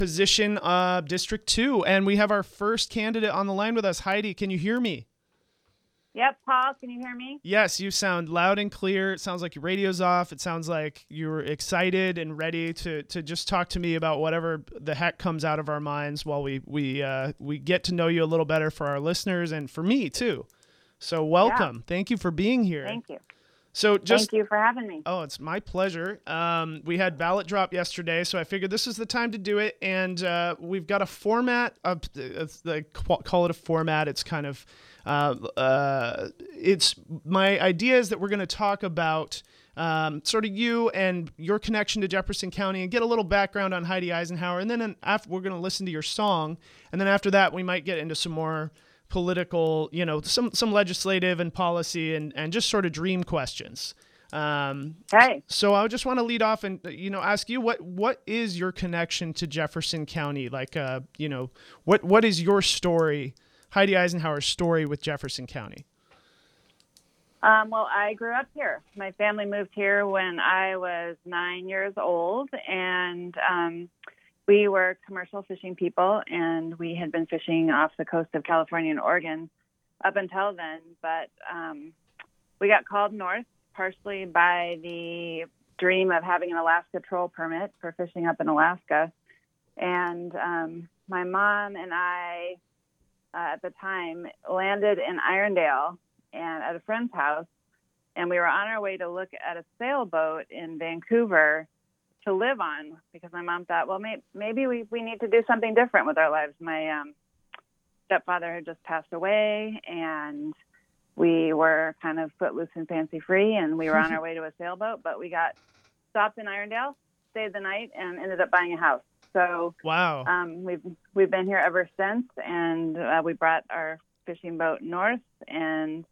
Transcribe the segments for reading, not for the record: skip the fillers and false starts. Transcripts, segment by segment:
position, District 2. And we have our first candidate on the line with us. Heidi, can you hear me? Yep, Paul, can you hear me? Yes, you sound loud and clear. It sounds like your radio's off. It sounds like you're excited and ready to just talk to me about whatever the heck comes out of our minds while we get to know you a little better for our listeners and for me too. So welcome. Yeah. Thank you for being here. Thank you. So thank you for having me. Oh, it's my pleasure. We had ballot drop yesterday, so I figured this is the time to do it. And we've got a format of call it a format. It's kind of it's my idea is that we're going to talk about sort of you and your connection to Jefferson County and get a little background on Heidi Eisenhower. And then after we're going to listen to your song. And then after that, we might get into some more political, some legislative and policy and just sort of dream questions. Okay. So I just want to lead off and, ask you what is your connection to Jefferson County? Like, what is your story, Heidi Eisenhower's story with Jefferson County? Well, I grew up here. My family moved here when I was 9 years old, and we were commercial fishing people, and we had been fishing off the coast of California and Oregon up until then. But we got called north partially by the dream of having an Alaska troll permit for fishing up in Alaska. And my mom and I, at the time, landed in Irondale and at a friend's house, and we were on our way to look at a sailboat in Vancouver to live on, because my mom thought, well, maybe we need to do something different with our lives. My stepfather had just passed away, and we were kind of footloose and fancy free, and we were on our way to a sailboat, but we got stopped in Irondale, stayed the night, and ended up buying a house. So wow, we've been here ever since, and we brought our fishing boat north, and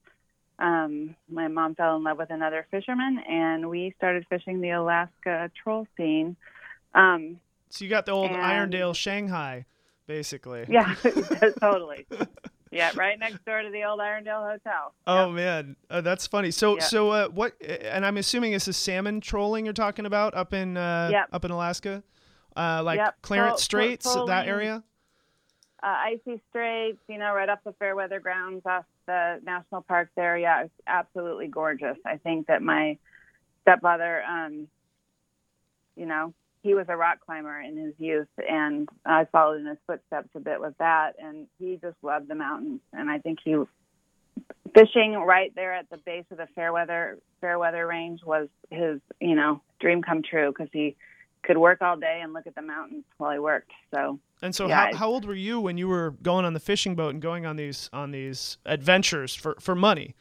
my mom fell in love with another fisherman, and we started fishing the Alaska troll scene. So you got the old Irondale Shanghai, basically. Yeah, totally. Yeah, right next door to the old Irondale Hotel. Oh, yep. Man, that's funny. So what? And I'm assuming this is salmon trolling you're talking about up in Alaska, Clarence Straits, that area. Icy Straits, right up the Fairweather grounds off the national park there. Yeah, it's absolutely gorgeous. I think that my stepfather, he was a rock climber in his youth, and I followed in his footsteps a bit with that, and he just loved the mountains. And I think fishing right there at the base of the Fairweather range was his, dream come true, because he could work all day and look at the mountains while he worked. So how old were you when you were going on the fishing boat and going on these adventures for money?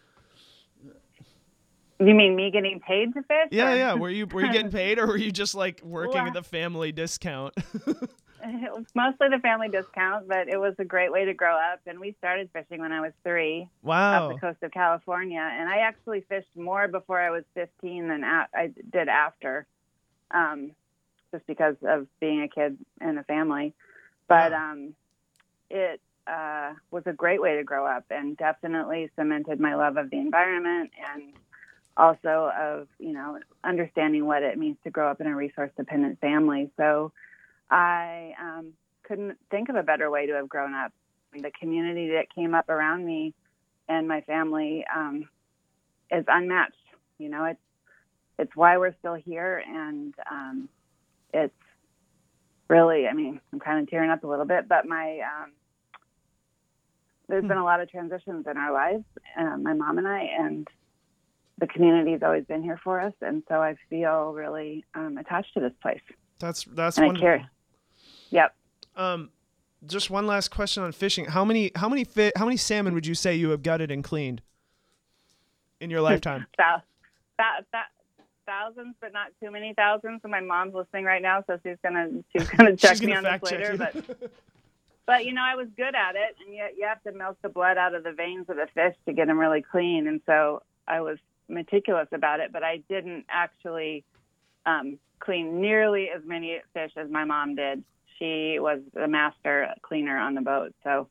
You mean me getting paid to fish? Yeah. Were you getting paid, or were you just like working at the family discount? It was mostly the family discount, but it was a great way to grow up. And we started fishing when I was 3. Wow. Off the coast of California. And I actually fished more before I was 15 than I did after, just because of being a kid in a family. But it was a great way to grow up, and definitely cemented my love of the environment, and also of, understanding what it means to grow up in a resource-dependent family. So I couldn't think of a better way to have grown up. The community that came up around me and my family is unmatched. It's why we're still here, and it's really, I'm kind of tearing up a little bit, but there's been a lot of transitions in our lives, my mom and I, and the community's always been here for us, and so I feel really attached to this place. That's and wonderful. I care. Yep. Just one last question on fishing. How many salmon would you say you have gutted and cleaned in your lifetime? Thousands, but not too many thousands. And my mom's listening right now, so she's gonna check me on this later. But I was good at it, and you have to milk the blood out of the veins of the fish to get them really clean. And so I was meticulous about it, but I didn't actually clean nearly as many fish as my mom did. She was the master cleaner on the boat. So,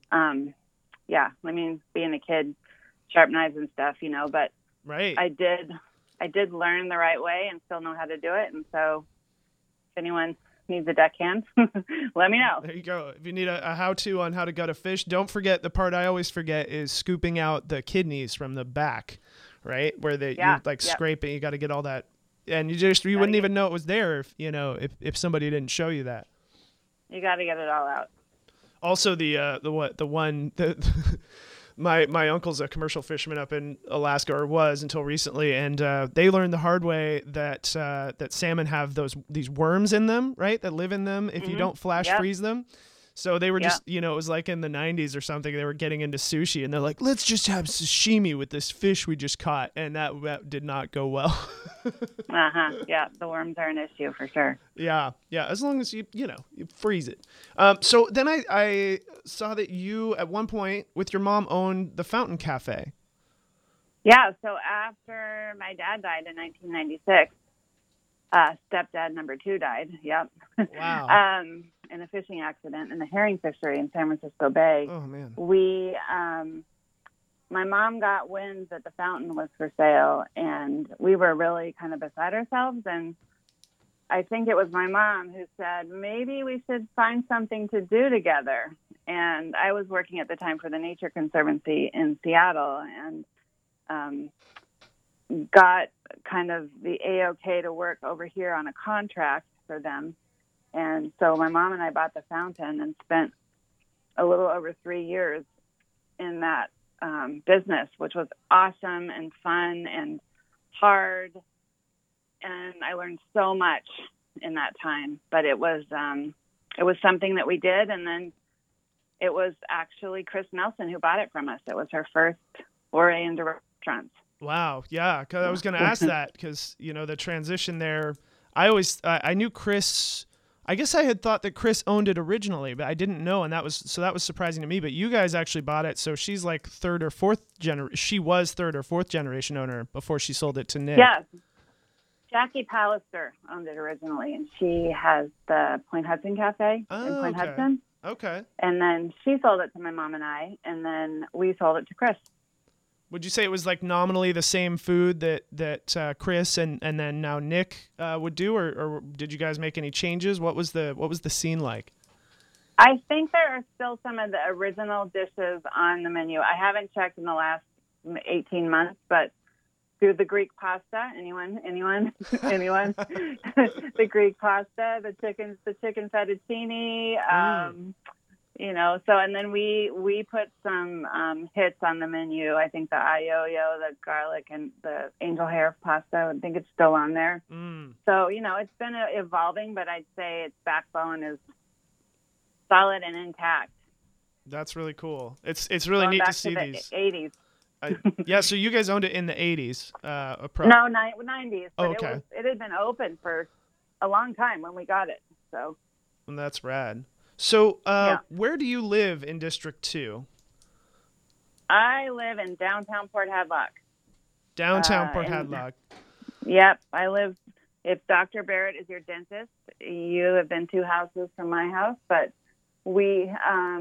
being a kid, sharp knives and stuff, but right. I did learn the right way and still know how to do it. And so if anyone needs a deckhand, let me know. There you go. If you need a how-to on how to gut a fish, don't forget the part I always forget is scooping out the kidneys from the back, right? Where you like scrape it. You got to get all that, and you wouldn't even know it was there if somebody didn't show you that. You got to get it all out. Also, my uncle's a commercial fisherman up in Alaska, or was until recently, and they learned the hard way that salmon have these worms in them, right? That live in them if you don't flash freeze them. So they were just, it was like in the 90s or something, they were getting into sushi, and they're like, let's just have sashimi with this fish we just caught, and that did not go well. Yeah, the worms are an issue for sure. Yeah, as long as you freeze it. So then I saw that you, at one point, with your mom, owned the Fountain Cafe. Yeah, so after my dad died in 1996, stepdad number 2 died. Yep. Wow. In a fishing accident in the herring fishery in San Francisco Bay. Oh man. My mom got wind that the fountain was for sale, and we were really kind of beside ourselves. And I think it was my mom who said, maybe we should find something to do together. And I was working at the time for the Nature Conservancy in Seattle, and got kind of the A-OK to work over here on a contract for them. And so my mom and I bought the fountain and spent a little over 3 years in that business, which was awesome and fun and hard. And I learned so much in that time. But it was something that we did. And then it was actually Chris Nelson who bought it from us. It was her first foray into restaurants. Wow. Yeah. 'Cause I was going to ask that because, the transition there, I knew Chris. I guess I had thought that Chris owned it originally, but I didn't know. And that was surprising to me, but you guys actually bought it. So she's like she was third or fourth generation owner before she sold it to Nick. Yes. Jackie Pallister owned it originally, and she has the Point Hudson Cafe in Point Hudson. Okay. And then she sold it to my mom and I, and then we sold it to Chris. Would you say it was like nominally the same food that Chris and then now Nick would do, or did you guys make any changes? What was the scene like? I think there are still some of the original dishes on the menu. I haven't checked in the last 18 months, but do the Greek pasta? Anyone? The Greek pasta, the chicken fettuccine. So, and then we put some hits on the menu. I think the ayoyo, the garlic, and the angel hair pasta. I think it's still on there. So, it's been evolving, but I'd say its backbone is solid and intact. That's really cool. It's really neat to see these. 80s. Yeah, so you guys owned it in the 80s. No, 90s. But okay. It had been open for a long time when we got it. So. Well, that's rad. So, where do you live in District 2? I live in downtown Port Hadlock. Downtown Port Hadlock. Yep. If Dr. Barrett is your dentist, you live in 2 houses from my house, but we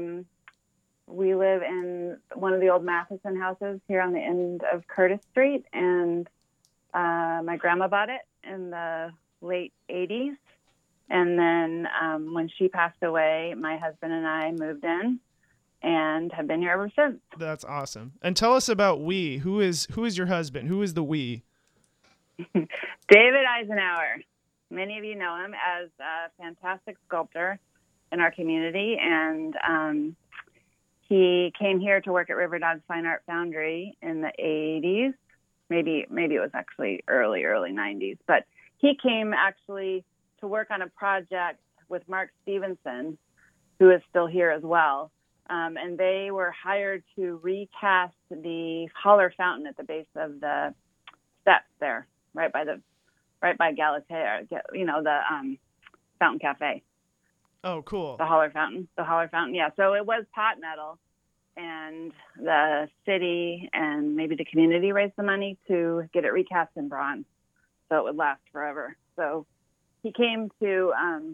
live in one of the old Matheson houses here on the end of Curtis Street, and my grandma bought it in the late 80s. And then when she passed away, my husband and I moved in and have been here ever since. That's awesome. And tell us about we. Who is your husband? Who is the we? David Eisenhower. Many of you know him as a fantastic sculptor in our community. And he came here to work at River Dodge Fine Art Foundry in the 80s. Maybe it was actually early 90s. But he came actually to work on a project with Mark Stevenson, who is still here as well. And they were hired to recast the Holler Fountain at the base of the steps there, right by Galatea, the Fountain Cafe. Oh, cool. The Holler Fountain, yeah. So it was pot metal, and the city and maybe the community raised the money to get it recast in bronze so it would last forever. So he came to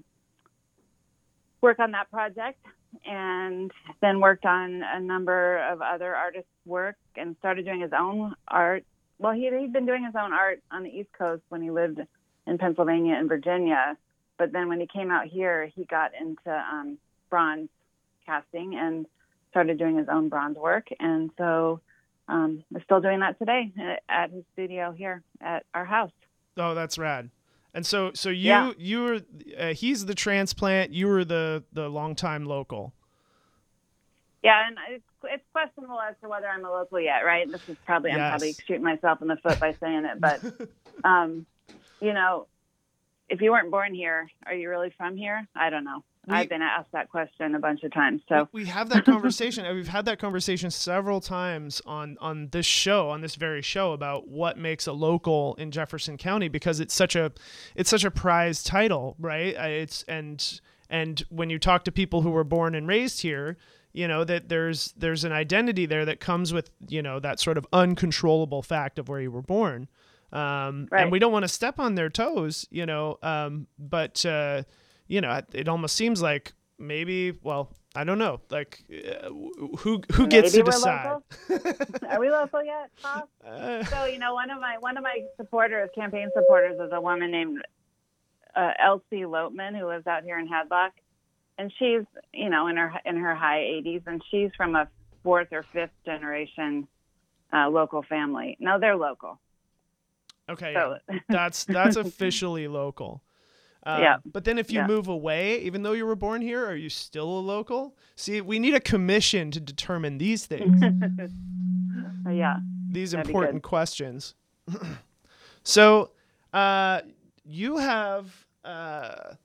work on that project, and then worked on a number of other artists' work and started doing his own art. Well, he'd been doing his own art on the East Coast when he lived in Pennsylvania and Virginia, but then when he came out here, he got into bronze casting and started doing his own bronze work. And so we're still doing that today at his studio here at our house. Oh, that's rad. And so Yeah. you were he's the transplant. You were the longtime local. Yeah, and it's questionable as to whether I'm a local yet, right? This is probably I'm probably shooting myself in the foot by saying it, but you know, if you weren't born here, are you really from here? I don't know. I've been asked that question a bunch of times. So we have that conversation. We've had that conversation several times on this show, on this very show, about what makes a local in Jefferson County, because it's such a prized title, right? And when you talk to people who were born and raised here, you know that there's an identity there that comes with, you know, that sort of uncontrollable fact of where you were born. Right. And we don't want to step on their toes, you know, but you know, it almost seems like maybe, well, I don't know, like who gets to decide? Are we local yet, Paul? So, you know, one of my supporters, campaign supporters, is a woman named Elsie Loatman, who lives out here in Hadlock, and she's, you know, in her high 80s, and she's from a 4th or 5th generation local family. No, they're local. Okay, so. Yeah. That's officially local. Yeah. But then if you move away, even though you were born here, are you still a local? See, we need a commission to determine these things. Yeah. These important questions. So, you have a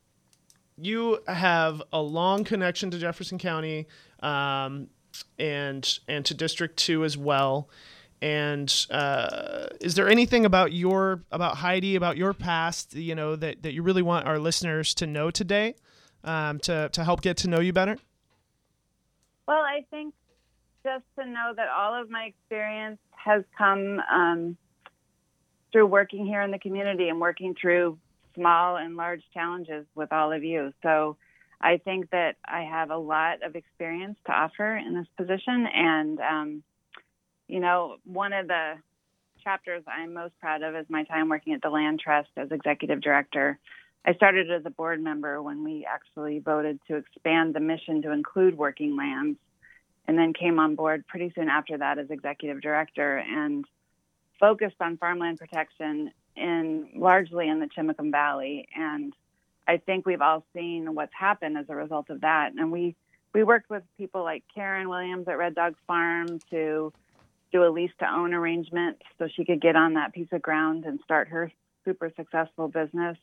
long connection to Jefferson County, and to District 2 as well. And is there anything about Heidi, about your past, you know, that you really want our listeners to know today, to help get to know you better? Well, I think just to know that all of my experience has come through working here in the community and working through small and large challenges with all of you. So I think that I have a lot of experience to offer in this position. And you know, one of the chapters I'm most proud of is my time working at the Land Trust as executive director. I started as a board member when we actually voted to expand the mission to include working lands, and then came on board pretty soon after that as executive director and focused on farmland protection largely in the Chimacum Valley. And I think we've all seen what's happened as a result of that. And we worked with people like Karen Williams at Red Dog Farm to do a lease to own arrangement so she could get on that piece of ground and start her super successful business.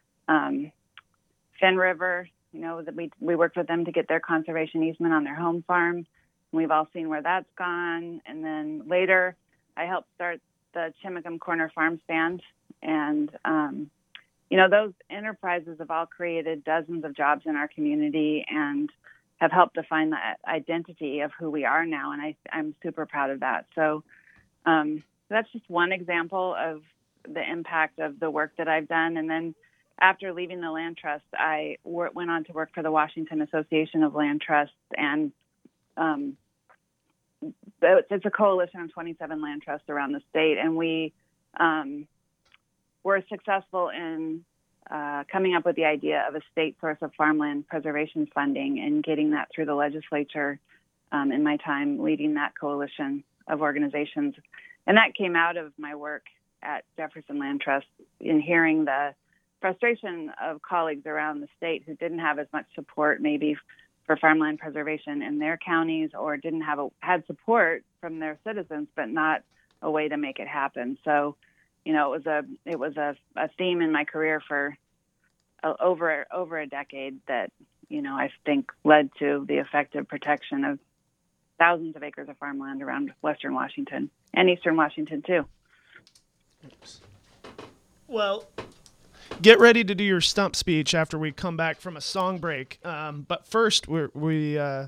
Finn River, you know, that we worked with them to get their conservation easement on their home farm. We've all seen where that's gone. And then later I helped start the Chimacum Corner Farm Stand. And, you know, those enterprises have all created dozens of jobs in our community and have helped define the identity of who we are now. And I'm super proud of that. So that's just one example of the impact of the work that I've done. And then after leaving the Land Trust, I went on to work for the Washington Association of Land Trusts. And it's a coalition of 27 land trusts around the state. And we were successful in coming up with the idea of a state source of farmland preservation funding and getting that through the legislature in my time leading that coalition of organizations. And that came out of my work at Jefferson Land Trust in hearing the frustration of colleagues around the state who didn't have as much support maybe for farmland preservation in their counties, or had support from their citizens, but not a way to make it happen. So, you know, it was a theme in my career for over a decade that, you know, I think led to the effective protection of thousands of acres of farmland around Western Washington and Eastern Washington too. Well, get ready to do your stump speech after we come back from a song break. But first, we want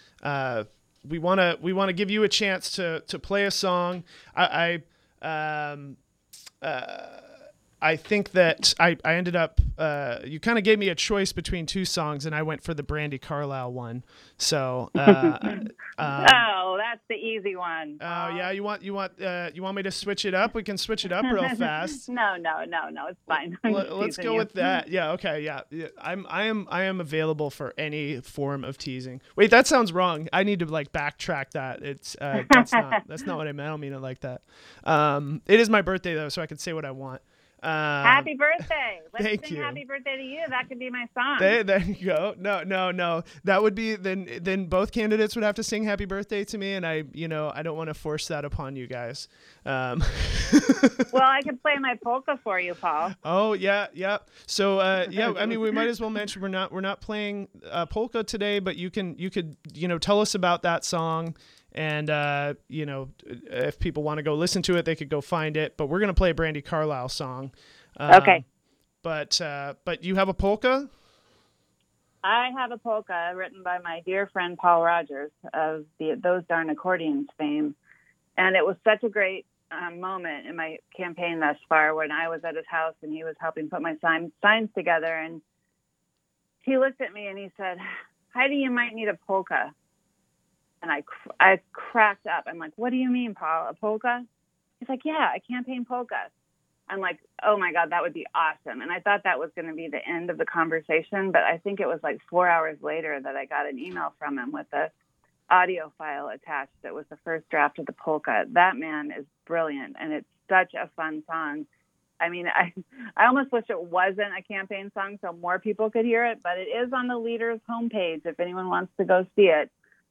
to give you a chance to play a song. I think that I ended up, you kind of gave me a choice between two songs, and I went for the Brandi Carlile one. So, oh, that's the easy one. Oh yeah, you want me to switch it up? We can switch it up real fast. No, it's fine. Let's go with that. Yeah, okay, yeah. I am available for any form of teasing. Wait, that sounds wrong. I need to like backtrack that. It's that's not what I meant. I don't mean it like that. It is my birthday though, so I can say what I want. Happy birthday! Let's thank sing you. Happy birthday to you. That could be my song. There you go. No. That would be then both candidates would have to sing happy birthday to me, and I don't want to force that upon you guys. Well, I could play my polka for you, Paul. Oh yeah. So I mean, we might as well mention we're not playing polka today, but you could tell us about that song. And, if people want to go listen to it, they could go find it. But we're going to play a Brandi Carlile song. Okay. But you have a polka? I have a polka written by my dear friend Paul Rogers of Those Darn Accordions fame. And it was such a great moment in my campaign thus far when I was at his house and he was helping put my signs together. And he looked at me and he said, Heidi, you might need a polka. And I cracked up. I'm like, what do you mean, Paul? A polka? He's like, yeah, a campaign polka. I'm like, oh my God, that would be awesome. And I thought that was going to be the end of the conversation, but I think it was like 4 hours later that I got an email from him with the audio file attached. That was the first draft of the polka. That man is brilliant, and it's such a fun song. I mean, I almost wish it wasn't a campaign song so more people could hear it, but it is on the Leaders homepage if anyone wants to go see it.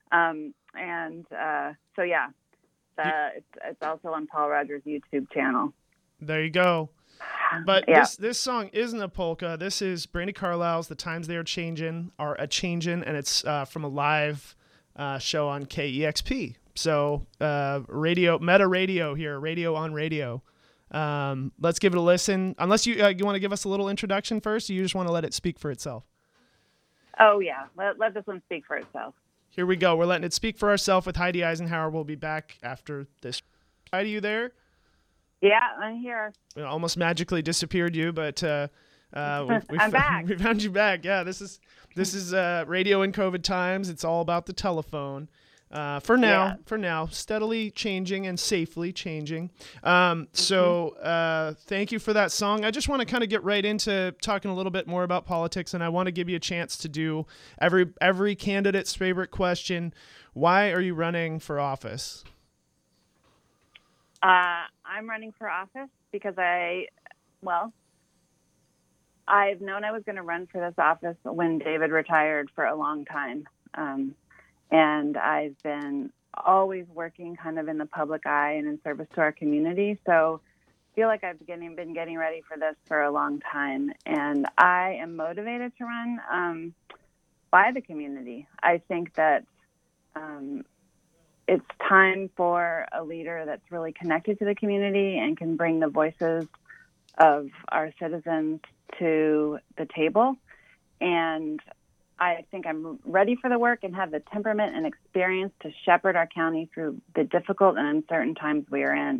So yeah, it's also on Paul Rogers' YouTube channel. There you go. But yeah. this song isn't a polka. This is Brandi Carlile's "The Times They Are Changin'," and it's from a live show on KEXP. So meta radio here, radio on radio. Let's give it a listen. Unless you want to give us a little introduction first, or you just want to let it speak for itself. Oh yeah, let this one speak for itself. Here we go. We're letting it speak for ourselves with Heidi Eisenhower. We'll be back after this. Heidi, you there? Yeah, I'm here. We almost magically disappeared you, but I'm back. We found you back. Yeah, this is radio in COVID times. It's all about the telephone. For now, steadily changing and safely changing. So thank you for that song. I just want to kind of get right into talking a little bit more about politics, and I want to give you a chance to do every candidate's favorite question. Why are you running for office? I'm running for office because I've known I was going to run for this office when David retired for a long time. And I've been always working kind of in the public eye and in service to our community. So I feel like I've been getting ready for this for a long time. And I am motivated to run by the community. I think that it's time for a leader that's really connected to the community and can bring the voices of our citizens to the table. And I think I'm ready for the work and have the temperament and experience to shepherd our county through the difficult and uncertain times we are in.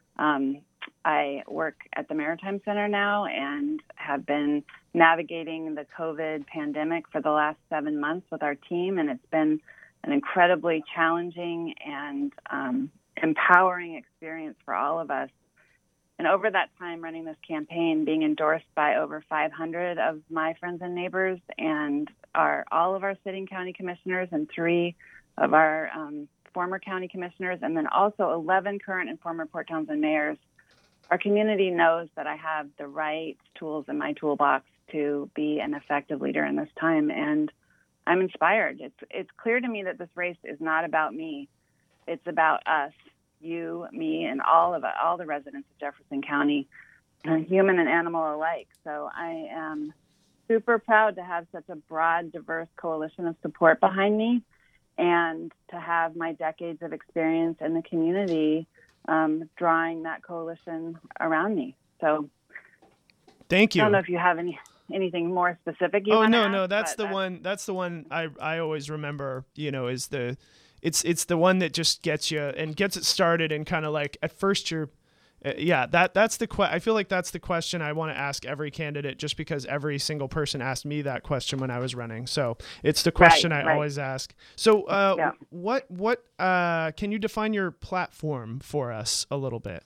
I work at the Maritime Center now and have been navigating the COVID pandemic for the last 7 months with our team, and it's been an incredibly challenging and empowering experience for all of us. And over that time running this campaign, being endorsed by over 500 of my friends and neighbors and all of our sitting county commissioners and 3 of our former county commissioners, and then also 11 current and former Port Townsend mayors, our community knows that I have the right tools in my toolbox to be an effective leader in this time. And I'm inspired. It's clear to me that this race is not about me. It's about us, you, me, and all the residents of Jefferson County, human and animal alike. So I am super proud to have such a broad, diverse coalition of support behind me, and to have my decades of experience in the community drawing that coalition around me. So thank you. I don't know if you have anything more specific you want to ask. No, that's the one I always remember, is it's the one that just gets you and gets it started, and kind of like at first Yeah, that's the I feel like that's the question I want to ask every candidate, just because every single person asked me that question when I was running. So it's the question I always ask. So what can you define your platform for us a little bit,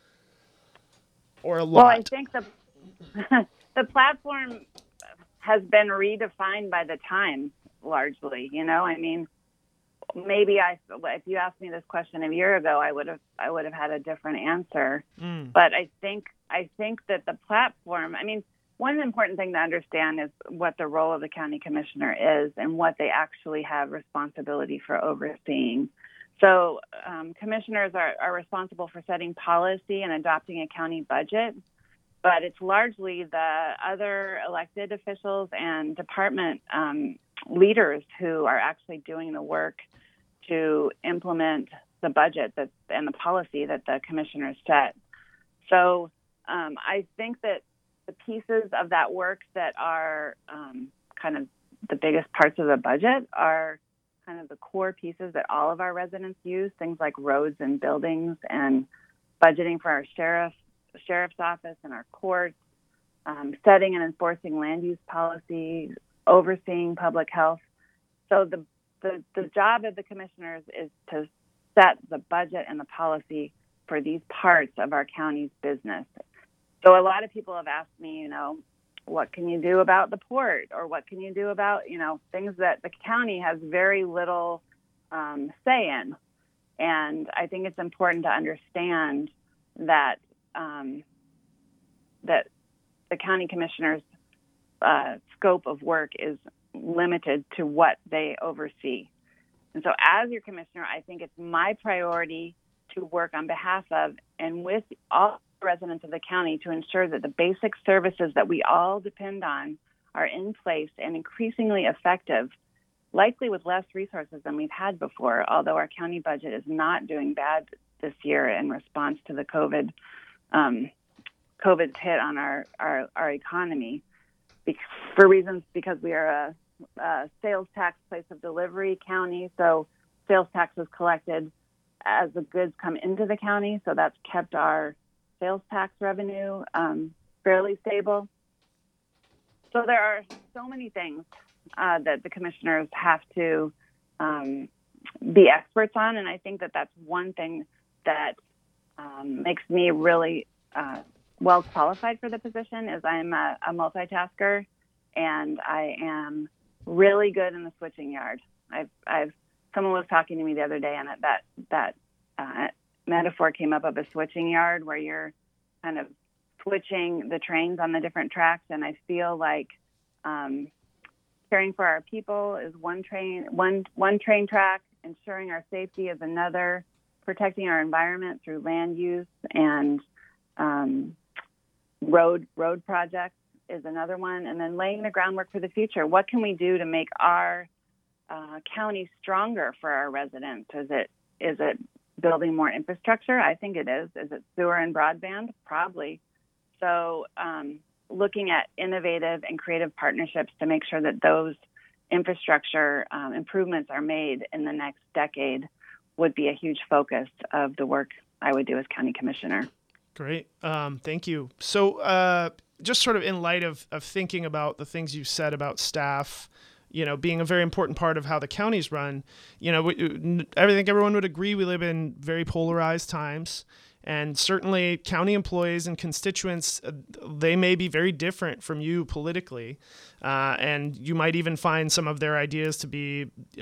or a lot? Well, I think the platform has been redefined by the times largely. I mean, maybe if you asked me this question a year ago, I would have had a different answer. But I think that the platform, I mean, one important thing to understand is what the role of the county commissioner is and what they actually have responsibility for overseeing. So commissioners are responsible for setting policy and adopting a county budget, but it's largely the other elected officials and department leaders who are actually doing the work to implement the budget and the policy that the commissioners set. So I think that the pieces of that work that are kind of the biggest parts of the budget are kind of the core pieces that all of our residents use, things like roads and buildings and budgeting for our sheriff's office and our courts, setting and enforcing land use policy, overseeing public health. So the job of the commissioners is to set the budget and the policy for these parts of our county's business. So a lot of people have asked me, what can you do about the port, or what can you do about, things that the county has very little say in. And I think it's important to understand that that the county commissioners' scope of work is limited to what they oversee. And so as your commissioner, I think it's my priority to work on behalf of and with all residents of the county to ensure that the basic services that we all depend on are in place and increasingly effective, likely with less resources than we've had before, although our county budget is not doing bad this year in response to the COVID's hit on our economy, for reasons because we are a sales tax place of delivery county, so sales tax is collected as the goods come into the county, so that's kept our sales tax revenue fairly stable. So there are so many things that the commissioners have to be experts on, and I think that that's one thing that makes me really well qualified for the position. Is I'm a multitasker, and I am really good in the switching yard. Someone was talking to me the other day, and that metaphor came up of a switching yard where you're kind of switching the trains on the different tracks. And I feel like caring for our people is one train track, ensuring our safety is another, protecting our environment through land use and road projects is another one, and then laying the groundwork for the future. What can we do to make our county stronger for our residents? Is it building more infrastructure? I think it is. Is it sewer and broadband? Probably. So looking at innovative and creative partnerships to make sure that those infrastructure improvements are made in the next decade would be a huge focus of the work I would do as county commissioner. Great. Thank you. So just sort of in light of thinking about the things you've said about staff, being a very important part of how the county's run, I think everyone would agree we live in very polarized times. And certainly county employees and constituents, they may be very different from you politically. And you might even find some of their ideas to be,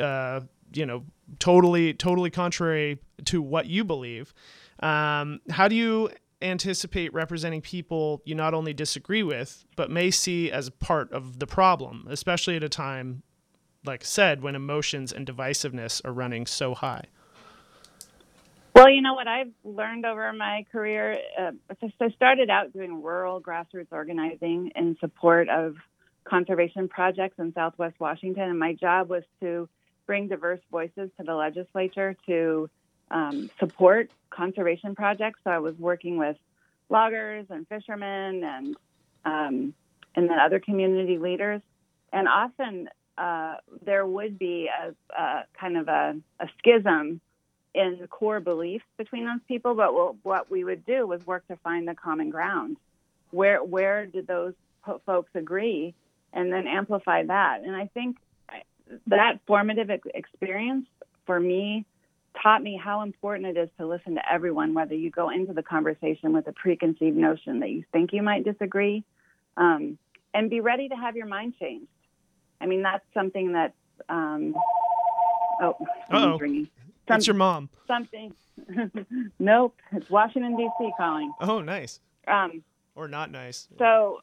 totally contrary to what you believe. How do you anticipate representing people you not only disagree with, but may see as part of the problem, especially at a time, like I said, when emotions and divisiveness are running so high? Well, what I've learned over my career, I started out doing rural grassroots organizing in support of conservation projects in Southwest Washington, and my job was to bring diverse voices to the legislature to support conservation projects. So I was working with loggers and fishermen and then other community leaders. And often there would be a kind of a schism in the core beliefs between those people, but what we would do was work to find the common ground. Where did those folks agree, and then amplify that? And I think that formative experience for me taught me how important it is to listen to everyone, whether you go into the conversation with a preconceived notion that you think you might disagree, and be ready to have your mind changed. I mean, that's something that, someone's ringing. It's your mom. Something. Nope. It's Washington, D.C. calling. Oh, nice. Or not nice. So,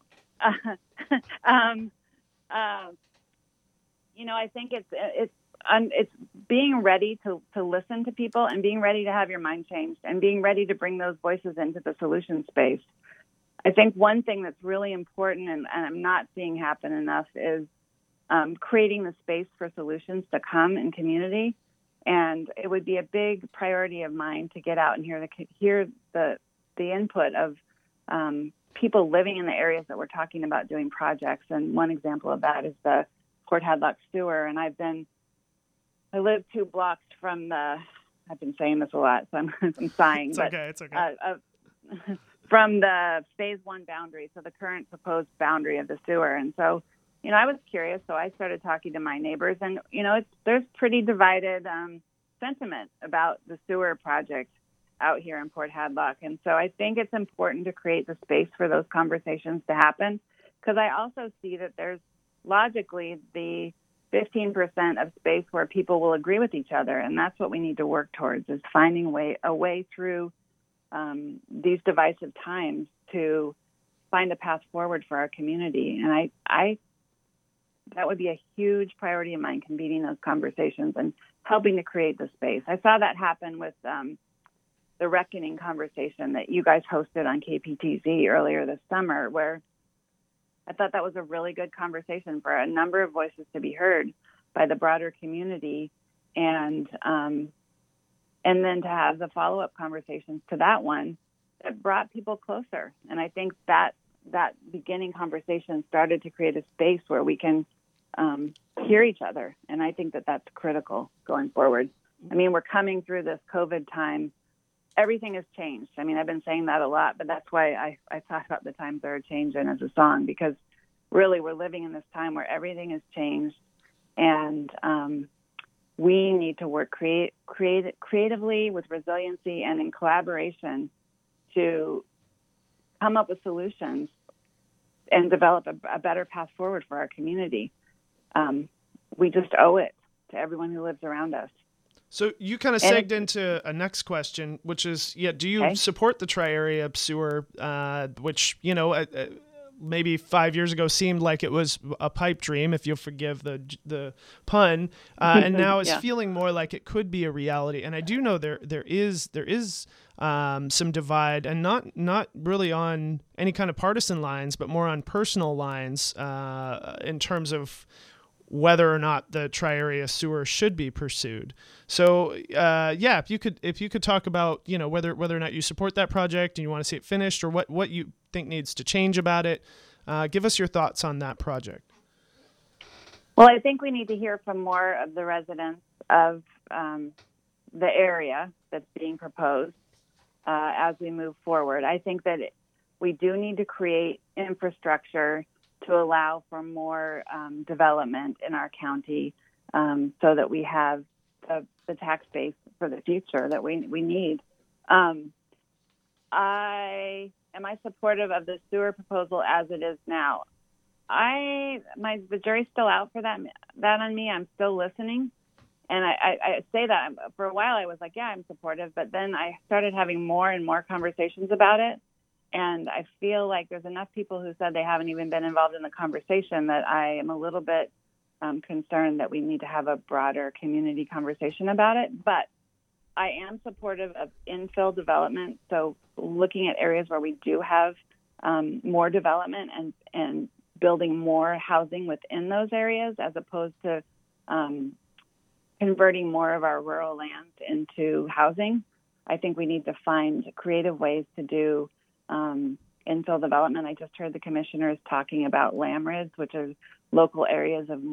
I think it's being ready to listen to people and being ready to have your mind changed and being ready to bring those voices into the solution space. I think one thing that's really important and I'm not seeing happen enough is creating the space for solutions to come in community. And it would be a big priority of mine to get out and hear the input of people living in the areas that we're talking about doing projects. And one example of that is the Port Hadlock sewer. And I live 2 blocks from I've been saying this a lot, so I'm sighing. It's okay. From the phase 1 boundary, so the current proposed boundary of the sewer. And so, I was curious, so I started talking to my neighbors, and, there's pretty divided sentiment about the sewer project out here in Port Hadlock. And so I think it's important to create the space for those conversations to happen, because I also see that there's logically the 15% of space where people will agree with each other. And that's what we need to work towards, is finding a way through these divisive times to find a path forward for our community. And I that would be a huge priority of mine, convening those conversations and helping to create the space. I saw that happen with the Reckoning conversation that you guys hosted on KPTZ earlier this summer, where I thought that was a really good conversation for a number of voices to be heard by the broader community, and then to have the follow-up conversations to that one that brought people closer. And I think that beginning conversation started to create a space where we can hear each other. And I think that that's critical going forward. I mean, we're coming through this COVID time. Everything has changed. I mean, I've been saying that a lot, but that's why I thought about The Times Are Changing as a song, because really we're living in this time where everything has changed, and we need to work creatively with resiliency and in collaboration to come up with solutions and develop a better path forward for our community. We just owe it to everyone who lives around us. So you kind of segged into a next question, which is, do you support the Tri-Area Sewer, which, maybe 5 years ago seemed like it was a pipe dream, if you'll forgive the pun, and now is feeling more like it could be a reality. And I do know there is some divide, and not really on any kind of partisan lines, but more on personal lines in terms of whether or not the Tri-Area Sewer should be pursued. So, if you could talk about, whether or not you support that project and you want to see it finished, or what you think needs to change about it, give us your thoughts on that project. Well, I think we need to hear from more of the residents of the area that's being proposed as we move forward. I think that we do need to create infrastructure to allow for more development in our county, so that we have the tax base for the future that we need. Am I supportive of the sewer proposal as it is now? The jury's still out for that on me. I'm still listening. And I say that for a while I was like, I'm supportive, but then I started having more and more conversations about it. And I feel like there's enough people who said they haven't even been involved in the conversation that I am a little bit concerned that we need to have a broader community conversation about it. But I am supportive of infill development, so looking at areas where we do have more development and building more housing within those areas, as opposed to converting more of our rural land into housing. I think we need to find creative ways to do infill development. I just heard the commissioners talking about LAMRIDs, which are local areas of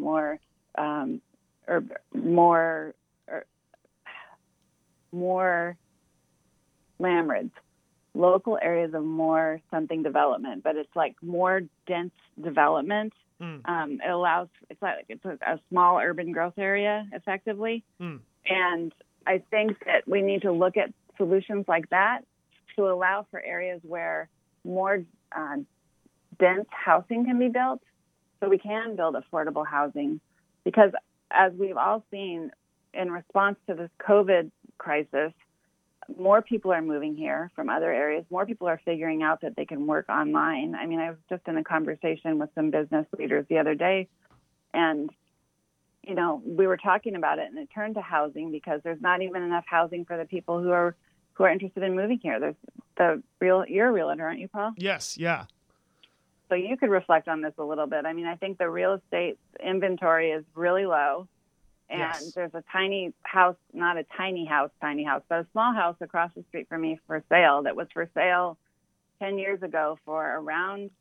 more LAMRIDs, local areas of more something development, but it's like more dense development. It allows, it's a small urban growth area effectively. And I think that we need to look at solutions like that to allow for areas where more dense housing can be built, so we can build affordable housing. Because as we've all seen in response to this COVID crisis, more people are moving here from other areas. More people are figuring out that they can work online. I mean, I was just in a conversation with some business leaders the other day, and we were talking about it, and it turned to housing because there's not even enough housing for the people who are interested in moving here. You're a realtor, aren't you, Paul? Yes, yeah. So you could reflect on this a little bit. I mean, I think the real estate inventory is really low. And there's a tiny house, not a tiny house, but a small house across the street from me for sale that was for sale 10 years ago for around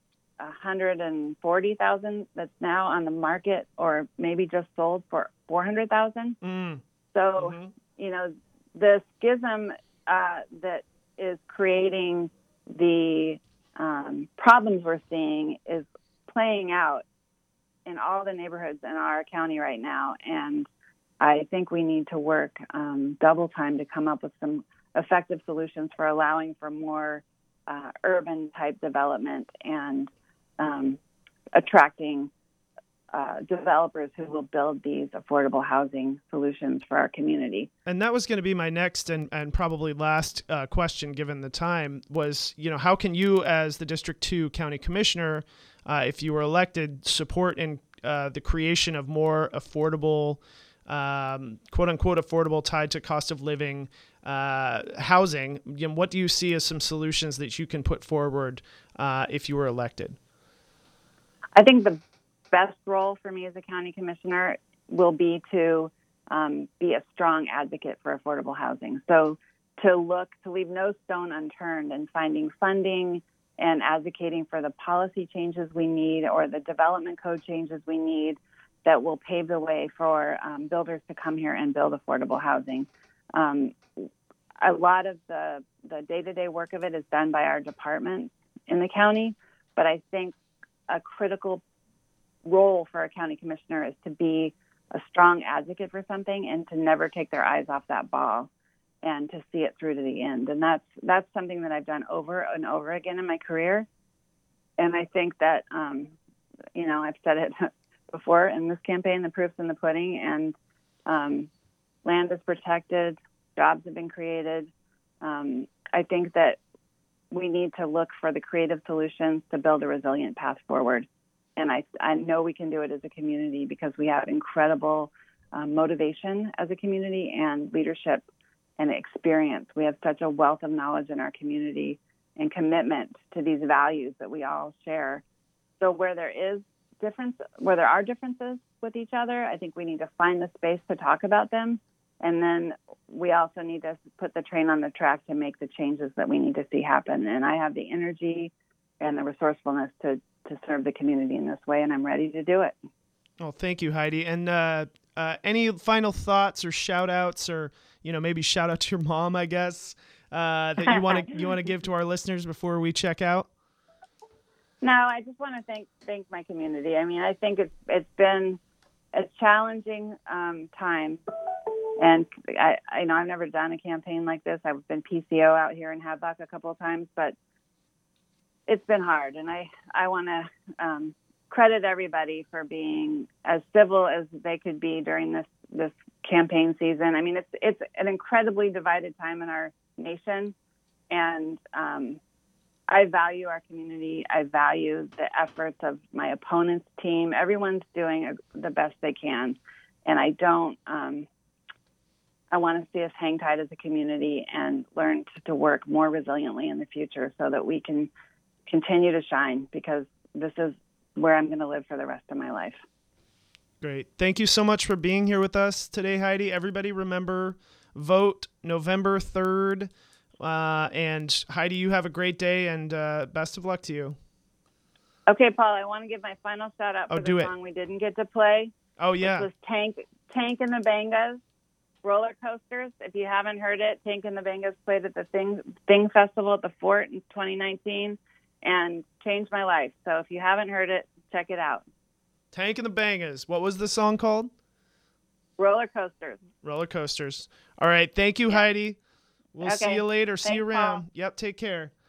$140,000. That's now on the market, or maybe just sold for $400,000. So, the schism that is creating the problems we're seeing is playing out in all the neighborhoods in our county right now. And I think we need to work double time to come up with some effective solutions for allowing for more urban type development and attracting developers who will build these affordable housing solutions for our community. And that was going to be my next and probably last question, given the time, was, how can you as the District 2 County Commissioner, if you were elected, support in the creation of more affordable, quote unquote, affordable, tied to cost of living housing? What do you see as some solutions that you can put forward if you were elected? I think the best role for me as a county commissioner will be to be a strong advocate for affordable housing. So to leave no stone unturned in finding funding and advocating for the policy changes we need or the development code changes we need that will pave the way for builders to come here and build affordable housing. A lot of the day-to-day work of it is done by our department in the county, but I think a critical role for a county commissioner is to be a strong advocate for something and to never take their eyes off that ball and to see it through to the end. And that's something that I've done over and over again in my career. And I think that, I've said it before in this campaign, the proof's in the pudding, and land is protected, jobs have been created. I think that we need to look for the creative solutions to build a resilient path forward. And I know we can do it as a community because we have incredible motivation as a community and leadership and experience. We have such a wealth of knowledge in our community and commitment to these values that we all share. So where there are differences with each other, I think we need to find the space to talk about them. And then we also need to put the train on the track to make the changes that we need to see happen. And I have the energy and the resourcefulness to serve the community in this way, and I'm ready to do it. Well, thank you, Heidi. And any final thoughts or shout outs, or maybe shout out to your mom, I guess, that you want to give to our listeners before we check out? No, I just want to thank my community. I mean, I think it's been a challenging time, and I've never done a campaign like this. I've been PCO out here in Hadlock a couple of times, but it's been hard, and I want to credit everybody for being as civil as they could be during this campaign season. I mean, it's an incredibly divided time in our nation, and I value our community. I value the efforts of my opponent's team. Everyone's doing the best they can, and I don't. I want to see us hang tight as a community and learn to work more resiliently in the future so that we can continue to shine, because this is where I'm going to live for the rest of my life. Great. Thank you so much for being here with us today, Heidi. Everybody remember, vote November 3rd. And Heidi, you have a great day, and best of luck to you. Okay, Paul, I want to give my final shout out for the song we didn't get to play. Oh, yeah. Which was Tank and the Bangas. Roller Coasters. If you haven't heard it, Tank and the Bangas played at the Thing Festival at the Fort in 2019 and changed my life. So if you haven't heard it, check it out. Tank and the Bangas. What was the song called? Roller Coasters. Roller Coasters. All right. Thank you, Heidi. We'll see you later. See you Thanks, around. Paul. Yep. Take care.